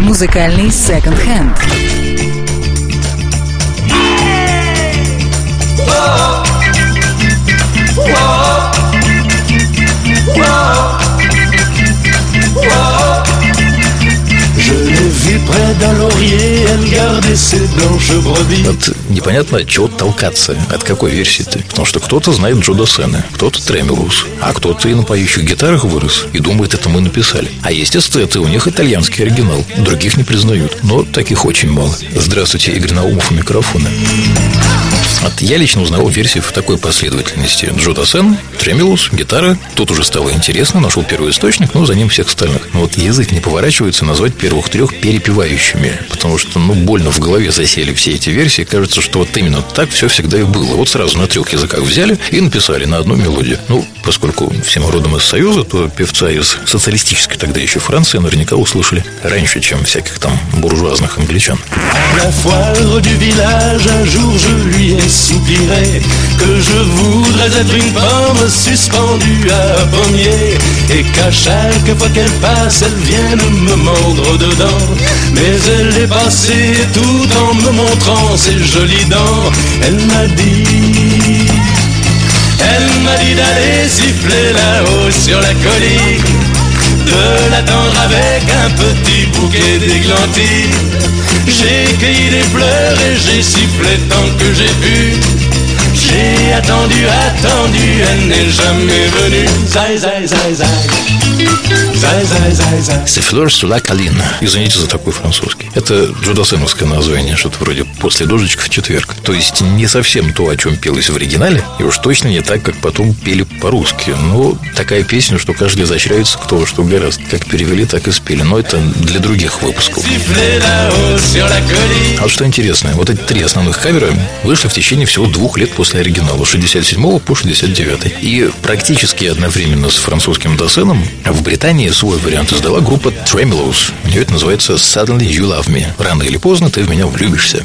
Музыкальный Second Hand. Вот непонятно, от чего толкаться, от какой версии-то. Потому что кто-то знает Джо Дассена, кто-то Тремелус, а кто-то и на поющих гитарах вырос и думает, это мы написали. А есть эстеты, у них итальянский оригинал, других не признают. Но таких очень мало. Здравствуйте, Игорь Наумов у микрофона. Вот я лично узнал версию в такой последовательности: Джо Дассен, Тремелус, гитара. Тут уже стало интересно, нашел первый источник, но за ним всех остальных. Но вот язык не поворачивается назвать первых трех перепевающими, потому что, больно в голове засели все эти версии. Кажется, что вот именно так все всегда и было. Вот сразу на трех языках взяли и написали на одну мелодию. Поскольку всем родом из Союза, то певца из социалистической тогда еще Франции наверняка услышали раньше, чем всяких там буржуазных англичан. Soupirait que je voudrais être une pomme suspendue à un pommier et qu'à chaque fois qu'elle passe elle vienne me mordre dedans, mais elle est passée tout en me montrant ses jolies dents. Elle m'a dit d'aller siffler là-haut sur la colline, de l'attendre avec un petit bouquet d'églantines. J'ai cueilli des fleurs et j'ai sifflé tant que j'ai pu. J'ai attendu, elle n'est jamais venue. Zai, zai, zai, zai. Зай, зай, зай, зай. «The Fleurs sur la Colline». Извините за такой французский. Это джодассеновское название, что-то вроде «После дождичка в четверг». То есть не совсем то, о чем пелось в оригинале, и уж точно не так, как потом пели по-русски. Но такая песня, что каждый изощряется кто во что гораздо. Как перевели, так и спели. Но это для других выпусков. А вот что интересно, вот эти три основных кавера вышли в течение всего 2 лет после оригинала, с 67 по 69. И практически одновременно с французским Дассеном в Британии свой вариант издала группа Tremeloes. У нее это называется Suddenly You Love Me. Рано или поздно ты в меня влюбишься.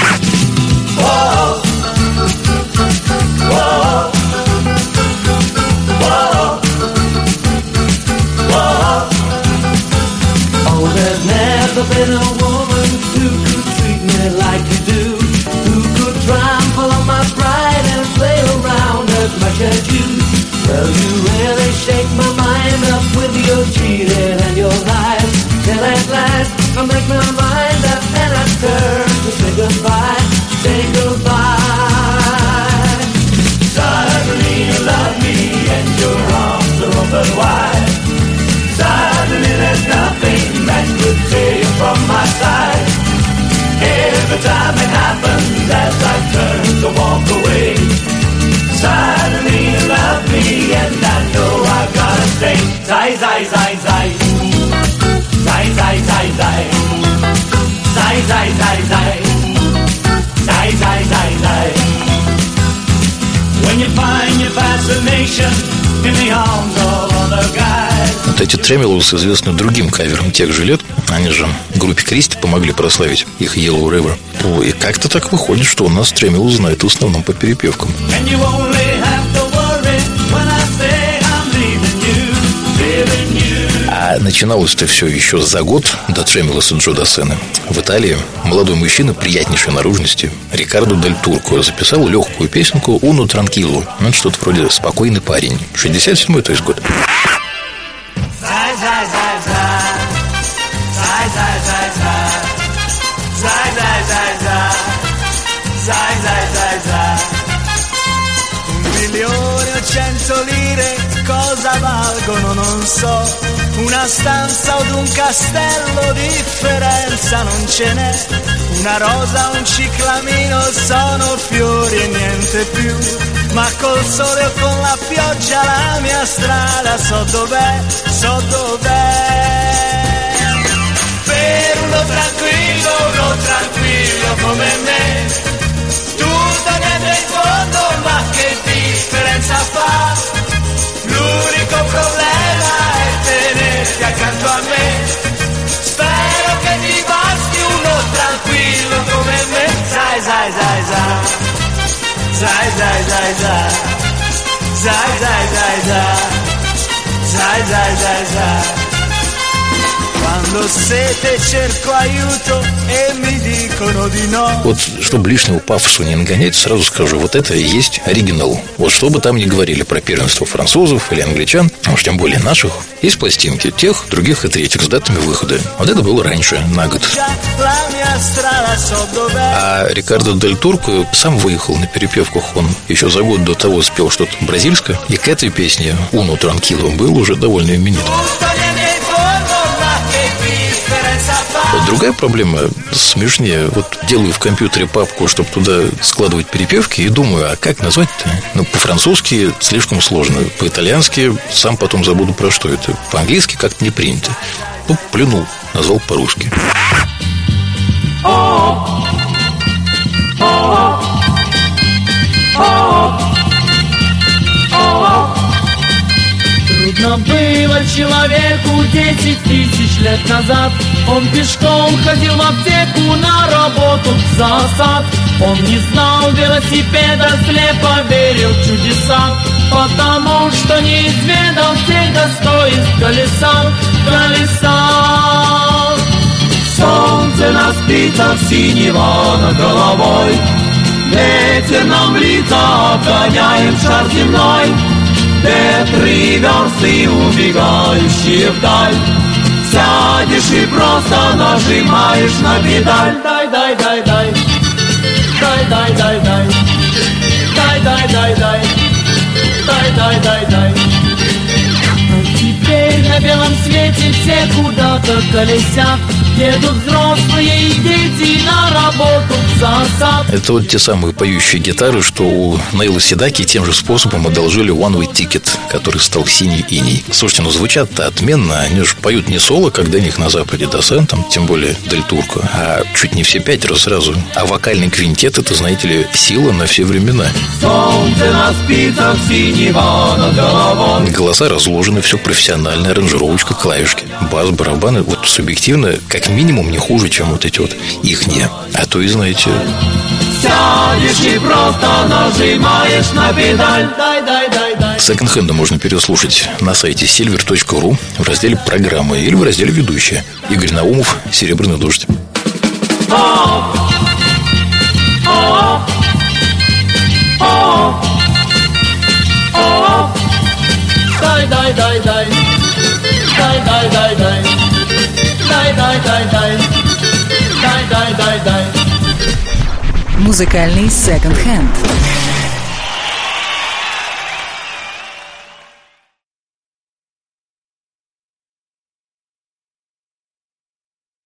Well, you really shake my mind up with your cheating and your lies. Till at last I make my mind up and I turn to say goodbye, say goodbye. Suddenly you love me and your arms are open wide. Suddenly there's nothing that could tear you from my side. Every time it happens as I turn to walk away, suddenly you love me and I know I gotta stay. Zai, zai, zai, zai. Zai, zai, zai, zai. Zai, zai, zai, zai. Zai, zai, zai, zai. When you find your fascination in the arms of other guys. Вот эти Tremeloes известны другим кавером тех же лет. Они же группе Кристи помогли прославить их Yellow River. И как-то так выходит, что у нас Tremeloes знают в основном по перепевкам. А начиналось-то все еще за год до Tremeloes и Джо Дассена. В Италии молодой мужчина приятнейшей наружности Рикардо Дель Турко записал легкую песенку «Uno Tranquillo». Ну, что-то вроде «Спокойный парень». 67-й, то есть год. Lire, cosa valgono non so. Una stanza od un castello, differenza non ce n'è. Una rosa, un ciclamino sono fiori e niente più. Ma col sole o con la pioggia la mia strada so dov'è, so dov'è. Per uno tranquillo come me, tutto niente in fondo, ma che differenza fa? L'unico problema è tenerti accanto a me. Spero che ti basti uno tranquillo come me. Zai, zai, zai, zai. Zai, zai, zai, zai. Zai, zai, zai, zai. Zai, zai, zai, zai. Вот, чтобы лишнего пафоса не нагонять, сразу скажу, вот это и есть оригинал. Вот что бы там ни говорили про первенство французов или англичан, а уж тем более наших, есть пластинки тех, других и третьих с датами выхода. Вот это было раньше, на год. А Рикардо Дель Турко сам выехал на перепевках. Он еще за год до того спел что-то бразильское. И к этой песне «Uno Tranquilo» был уже довольно именит. Вот другая проблема смешнее. Вот делаю в компьютере папку, чтобы туда складывать перепевки, и думаю, а как назвать-то? Ну, по-французски слишком сложно. По-итальянски сам потом забуду, про что это. По-английски как-то не принято. Ну, плюнул, назвал по-русски. Трудно было человеку 10 тысяч лет назад. Он пешком ходил в аптеку, на работу в зоосад. Он не знал велосипеда, слепо верил в чудеса, потому что не изведал всех достоинств колеса. Солнце на спицах синего над головой, ветер нам в лица, обгоняем шар земной. Ветры версты, убегающие вдаль, сядешь и просто нажимаешь на педаль. Дай, дай, дай, дай, дай, дай, дай, дай, дай, дай, дай, дай, дай, дай, дай, дай. А теперь на белом свете все куда-то колесят, едут взрослые и дети на работу в зоосад. Это вот те самые поющие гитары, что у Нейла Седаки тем же способом одолжили One Way Ticket, который стал синий иней. Слушайте, ну звучат-то отменно. Они же поют не соло, как до них на Западе Досен, там, тем более Дель Турко, а чуть не все пятеро сразу. А вокальный квинтет — это, знаете ли, сила на все времена. Солнце на спицах синего над головой. Голоса разложены, все профессионально, аранжировочка, клавишки, бас, барабаны. Вот субъективно, как минимум, не хуже, чем вот эти вот ихние. А то и, знаете... Сядешь и просто нажимаешь на педаль. Дай, дай, дай, дай. Секонд-хенда можно переслушать на сайте silver.ru в разделе «Программы» или в разделе «Ведущие». Игорь Наумов, «Серебряный дождь». Дай, дай, дай, дай. Дай, дай, дай, дай. Дай, дай, дай, дай. Дай, дай, дай, дай. Музыкальный секонд-хенд.